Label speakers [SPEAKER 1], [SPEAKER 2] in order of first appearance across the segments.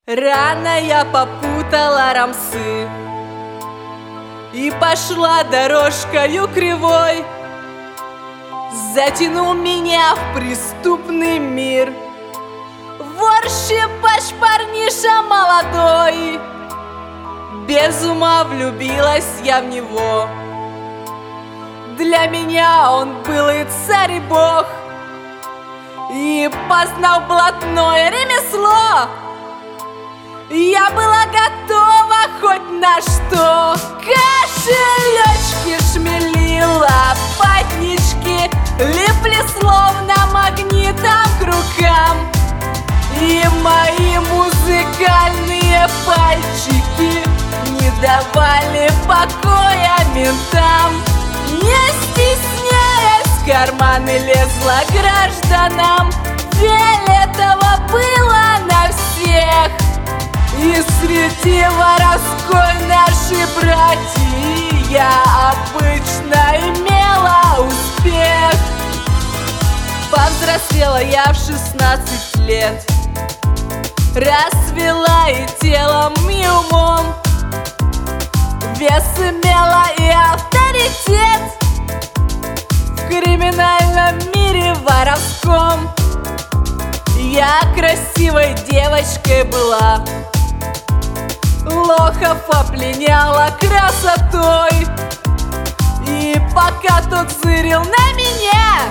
[SPEAKER 1] Рано я попутала рамсы и пошла дорожкою кривой. Затянул меня в преступный мир вор-щипач, парниша молодой. Без ума влюбилась я в него. Для меня он был и царь, и бог, и познал блатное ремесло. Я была готова хоть на что. Кошелечки, шмели, лопатнички липли словно магнитом к рукам. И мои музыкальные пальчики не давали покоя ментам. Не стесняясь, в карманы лезла гражданам. Фиолетово было на всех. И среди воровской нашей братьи я обычно имела успех. Повзрослела я в 16 лет, расцвела и телом, и умом. Вес имела и авторитет в криминальном мире воровском. Я красивой девочкой была, лохов опленяла красотой. И пока тот зырил на меня,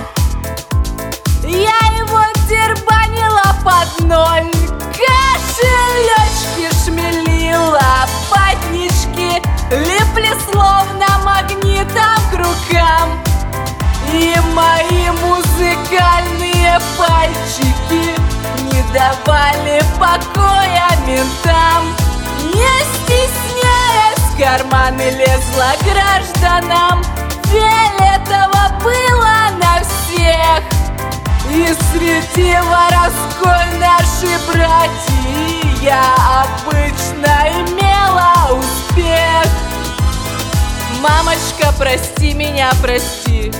[SPEAKER 1] я его дербанила под ноль. Кошелечки, шмели, лопатнички липли словно магнитом к рукам. И мои музыкальные пальчики не давали покоя ментам. Не стесняясь, в карманы лезла гражданам. Фиолетово было на всех. И среди воровской нашей братьи я обычно имела успех. Мамочка, прости меня, прости.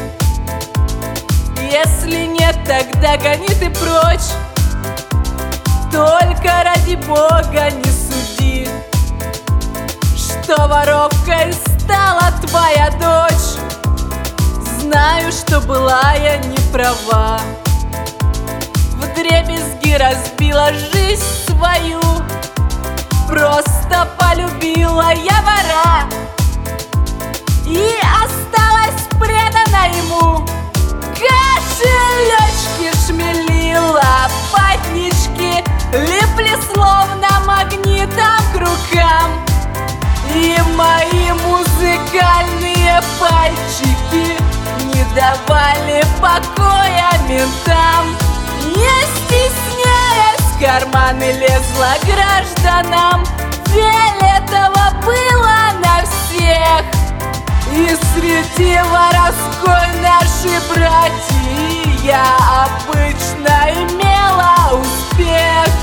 [SPEAKER 1] Если нет, тогда гони ты прочь. Только ради Бога не суди, что воровкой стала твоя дочь. Знаю, что была я не права, вдребезги разбила жизнь свою. Просто полюбила я вора и осталась предана ему. Кошелечки, шмели, лопатнички липли словно магнитом к рукам. И мои музыкальные пальчики не давали покоя ментам. Не стесняясь, в карманы лезла гражданам. Фиолетово было на всех. И среди воровской нашей братьи я обычно имела успех.